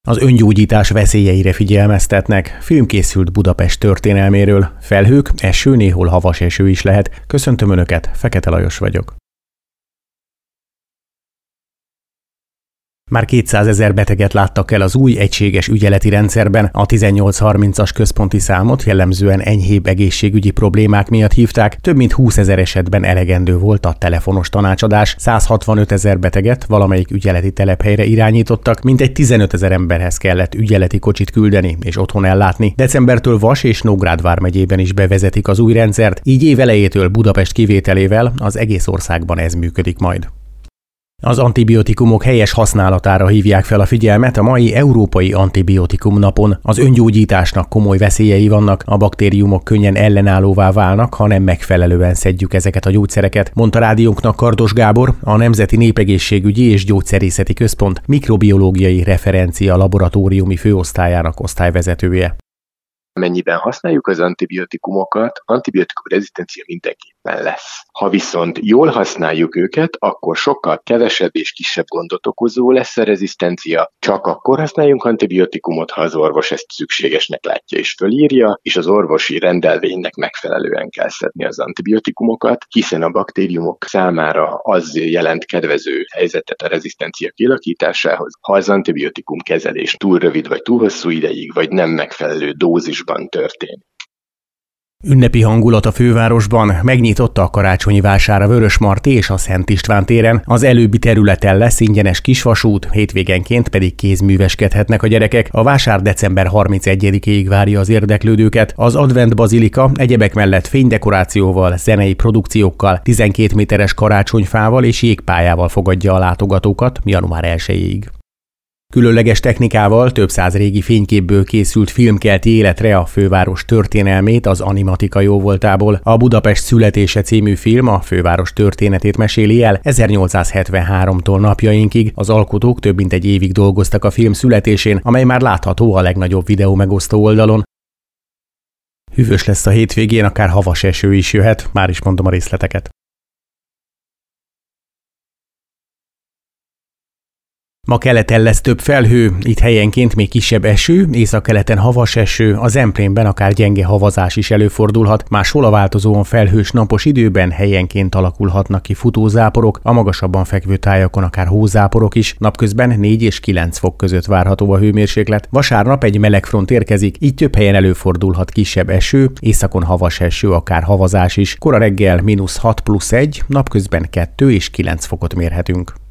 Az öngyógyítás veszélyeire figyelmeztetnek. Film készült Budapest történelméről. Felhők, eső, néhol havas eső is lehet. Köszöntöm Önöket, Fekete Lajos vagyok. Már 200 000 beteget láttak el az új egységes ügyeleti rendszerben. A 1830-as központi számot jellemzően enyhébb egészségügyi problémák miatt hívták. Több mint 20 000 esetben elegendő volt a telefonos tanácsadás. 165 000 beteget valamelyik ügyeleti telephelyre irányítottak, mintegy 15 000 emberhez kellett ügyeleti kocsit küldeni és otthon ellátni. Decembertől Vas és Nógrád vármegyében is bevezetik az új rendszert, így év elejétől Budapest kivételével az egész országban ez működik majd. Az antibiotikumok helyes használatára hívják fel a figyelmet a mai Európai Antibiotikum napon. Az öngyógyításnak komoly veszélyei vannak, a baktériumok könnyen ellenállóvá válnak, ha nem megfelelően szedjük ezeket a gyógyszereket, mondta rádiónknak Kardos Gábor, a Nemzeti Népegészségügyi és Gyógyszerészeti Központ mikrobiológiai referencia laboratóriumi főosztályának osztályvezetője. Amennyiben használjuk az antibiotikumokat, antibiotikum rezisztencia mindenképpen lesz. Ha viszont jól használjuk őket, akkor sokkal kevesebb és kisebb gondot okozó lesz a rezisztencia. Csak akkor használjunk antibiotikumot, ha az orvos ezt szükségesnek látja és fölírja, és az orvosi rendelvénynek megfelelően kell szedni az antibiotikumokat, hiszen a baktériumok számára az jelent kedvező helyzetet a rezisztencia kialakításához, ha az antibiotikum kezelés túl rövid vagy túl hosszú ideig, vagy nem megfelelő dózisban történik. Ünnepi hangulat a fővárosban, megnyitotta a karácsonyi vásár a Vörösmarty és a Szent István téren, az előbbi területen lesz ingyenes kisvasút, hétvégenként pedig kézműveskedhetnek a gyerekek. A vásár december 31-ig várja az érdeklődőket. Az Advent Bazilika egyebek mellett fénydekorációval, zenei produkciókkal, 12 méteres karácsonyfával és jégpályával fogadja a látogatókat január 1-ig. Különleges technikával több száz régi fényképből készült film kelti életre a főváros történelmét az Animatika jóvoltából. A Budapest születése című film a főváros történetét meséli el 1873-tól napjainkig. Az alkotók több mint egy évig dolgoztak a film születésén, amely már látható a legnagyobb videó megosztó oldalon. Hűvös lesz a hétvégén, akár havas eső is jöhet, már is mondom a részleteket. Ma keleten lesz több felhő, itt helyenként még kisebb eső, északkeleten havas eső, a Zemplénben akár gyenge havazás is előfordulhat, máshol a változóan felhős napos időben helyenként alakulhatnak ki futózáporok, a magasabban fekvő tájakon akár hózáporok is, napközben 4 és 9 fok között várható a hőmérséklet. Vasárnap egy meleg front érkezik, így több helyen előfordulhat kisebb eső, északon havas eső, akár havazás is. Kora reggel -6 + 1, napközben 2 és 9 fokot mérhetünk.